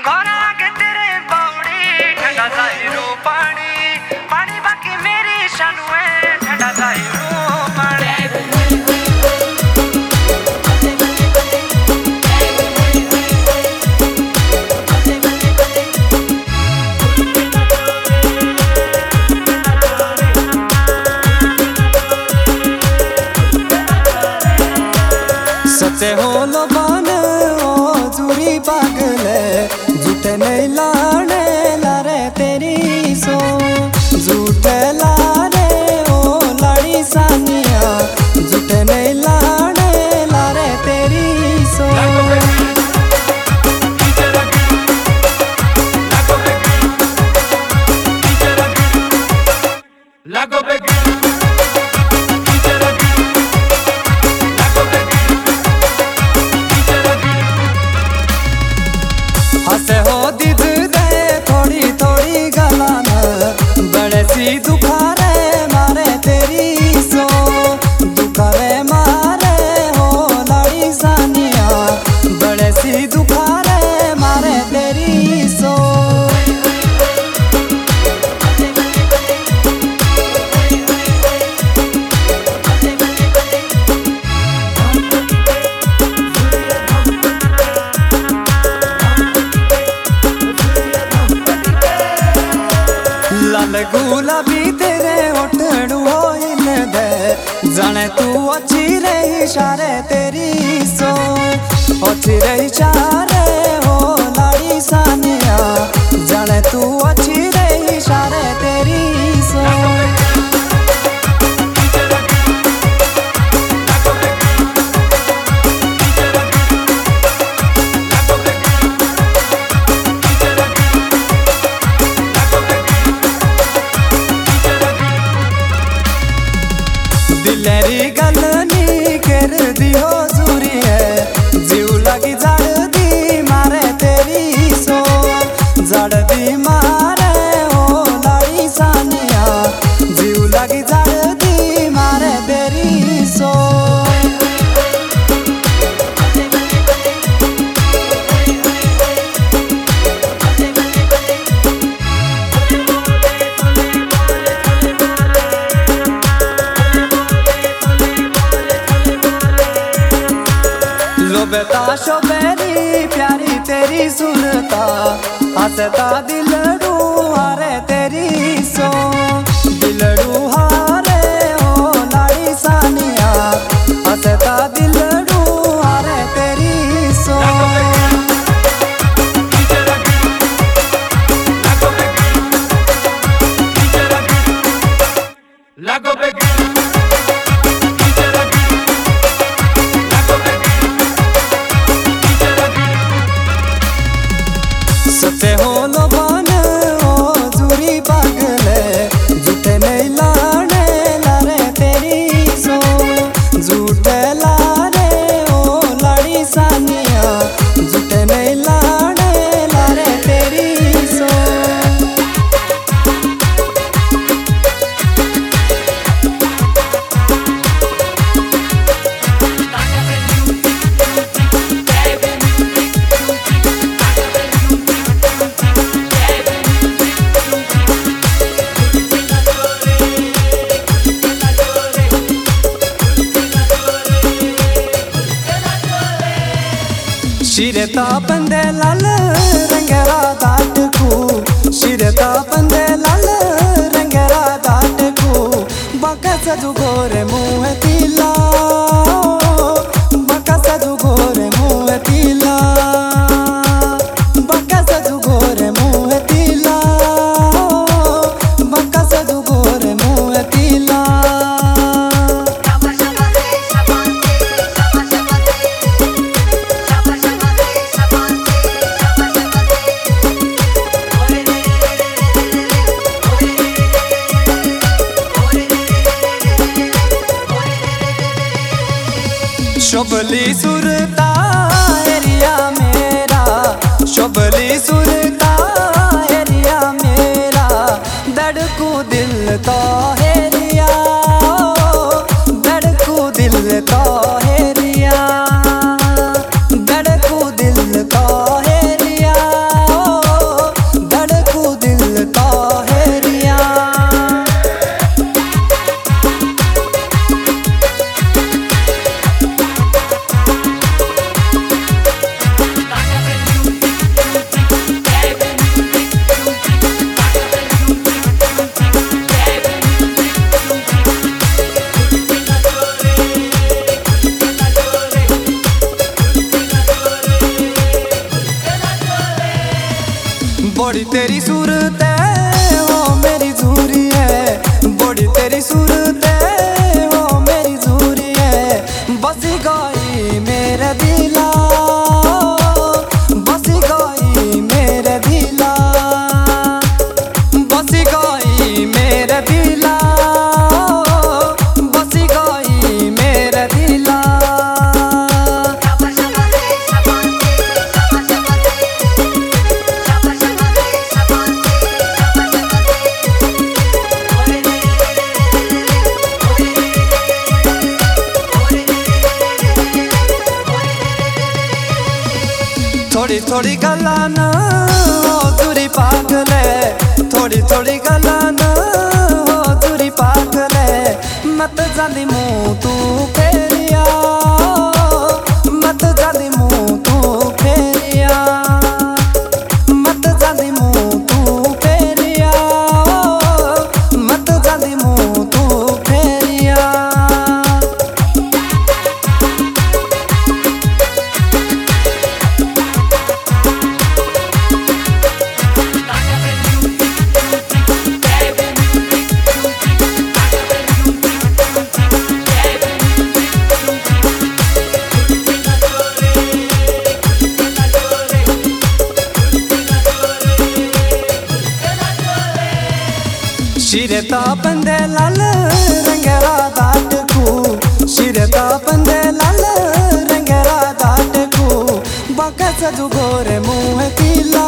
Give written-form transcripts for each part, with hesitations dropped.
मारा के तेरे बावड़ी ठंडा जाहिरो पानी पानी बाकी मेरी शानुए ठंडा जाहिरो पानी सचे हो लो बान ओ जुरी पागले झूठे नहीं लाने लारे तेरी सो झूठे लारे ओ लाड़ी सानिया झूठे नहीं लाने लारे तेरी सो हसे हो दिद दे थोड़ी थोड़ी गलान बड़े सी दुखारे मारे तेरी सो दुखारे मारे हो लाड़ी सानिया बड़े सी दुखारे मारे तेरी सो लाल गुलाबी तेरे ओठड़ू हो इन दे जाने तू अच्छी रे इशारे तेरी सो अच्छी रे इशारे हो लाड़ी सानिया जाने तू अच्छी रे इशारे तेरी सो दिलेरी गल नी कर दी हो जूरी है जीव लगी जड़ दी मारे तेरी सो जड़ दी मारे हो लाड़ी सानिया जीव लगी जड़ दी मारे तेरी सो बेटा शोबेरी प्यारी तेरी सुनता हंसता दिलड़ू हारे तेरी सो दिलड़ू हारे हो लाड़ी सानिया हंसता दिलड़ू हारे तेरी सो सचे हो लो बान ओ जुरी पागले झूठे नहीं लाने लारे तेरी सो झूठे लारे ओ लाड़ी सानिया झूठे नहीं लाने लारे तेरी सो शिरता पंदे लाल रंगरा दाट को शिरता पंदे लाल रंगरा दाट को बाका सजू गोरे मुँह तिला बाका सजू गोरे मुँह तिला बाका सजू गोरे मुँह तिला बाका सजू गोरे मुँह तिला शोभली सुरता एरिया मेरा शोभली सुरता एरिया मेरा धड़कू दिल तो हेरिया धड़कू दिल तो हेरिया धड़कू दिल तो हेरिया बड़ी तेरी सूरत है ओ मेरी जूरी है, बड़ी तेरी सूरत है ओ मेरी जूरी है। बस गई मेरे दिला, बस गई मेरे दिला, बस गई मेरे दिला, बस गई मेरे दिला। थोड़ी थोड़ी गल्ला ना हो दूरी पागले, थोड़ी थोड़ी गल्ला ना हो दूरी पागले। मत जानी मुँह तू फेरिया, मत जानी मुँह तू फेरिया, मत जानी मुँह तू फेरिया, मत जानी मुँह तू फेरिया। शिरता बंदे लाल रंगरा दाट को, शिरता बंदे लाल रंगरा दाट को। बाका सजू गोरे मुँह तीला,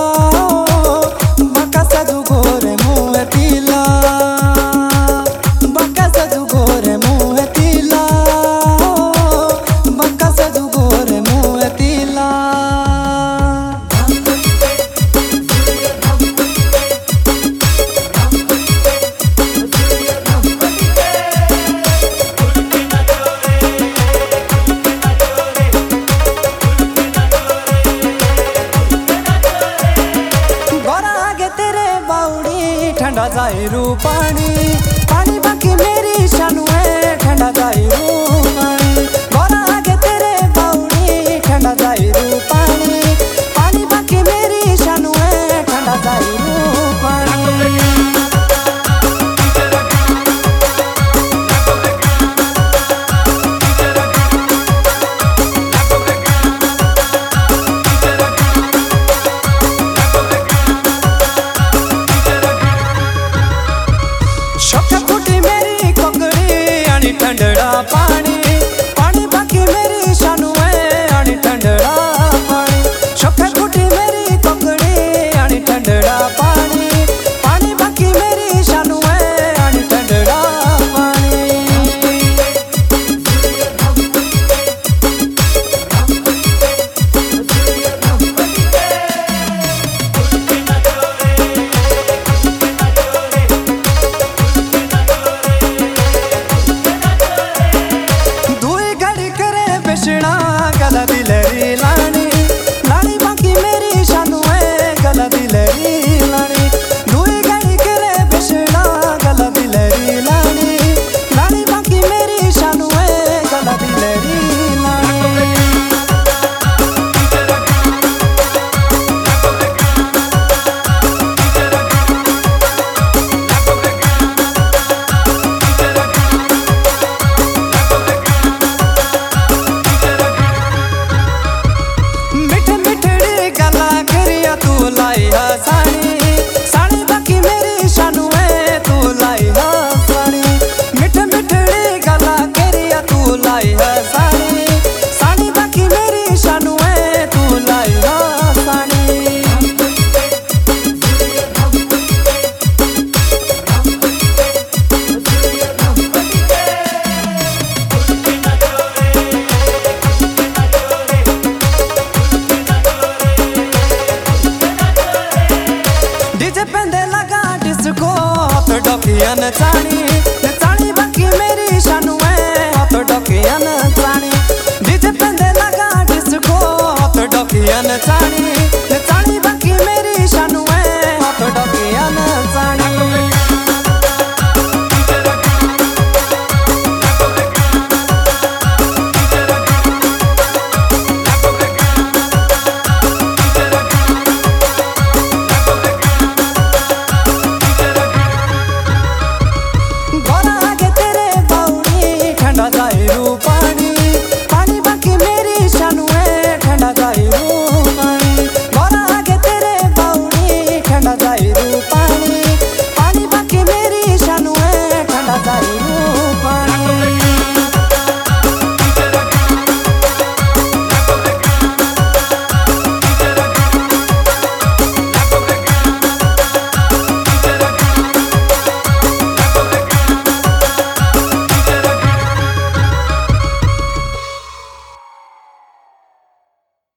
बाका सजू गोरे मुँह तीला, बाका सजू गोरे मुँह तीला, बाका सजू गोरे मुँह तीला। ठंडा जाए रू पानी, पानी बाकी मेरी शानू है। ठंडा जाए रू पानी, गोरा आगे तेरे बाउनी। ठंडा जाए रू पानी, पानी बाकी मेरी शानू है। ठंडा जाए रू पानी। ठंडड़ा पानी, पानी बाकी मेरी शानू है। आनी ठंडड़ा पानी, शोखे फूटी मेरी कोकड़ी। आनी ठंडड़ा पानी, पानी बाकी मेरी शानू है। आनी ठंडड़ा पानी। गला दिलरी लानी, लानी बाकी मेरी शानू है। गला दिलरी लानी, दुई गाड़ी करे बिछड़ा। गला दिलरी लानी, लानी बाकी मेरी शानू है। गला दिलरी लानी। साड़ी साड़ी बाकी मेरी शानू है। तू लाई है साड़ी, मिठ मिठड़ी गला करिया। तू लाई है साड़ी, साड़ी बाकी मेरी शानू है। तू लाई है साड़ी। डोकिया नचानी, नचानी बाकी मेरी शानू है। हाथ डोकिया नचानी, डीजे पेंदे लगा डिस्को। हाथ डोकिया नचानी, नचानी